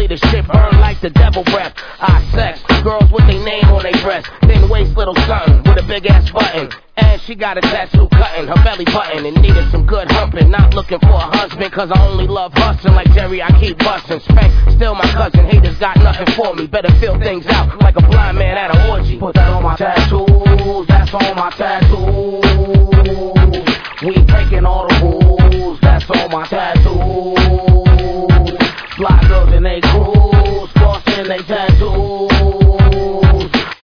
leadership burn like the devil breath. I sex girls with their name on their breast, thin waist little something with a big ass button. And she got a tattoo cutting her belly button and needed some good humping. Not looking for a husband, cause I only love hustling. Like Jerry, I keep busting. Spank, still my cousin. Haters got nothing for me. Better feel things out like a blind man at an orgy. Put that on my tattoos, that's on my tattoos. We breaking all the rules, that's on my tattoos.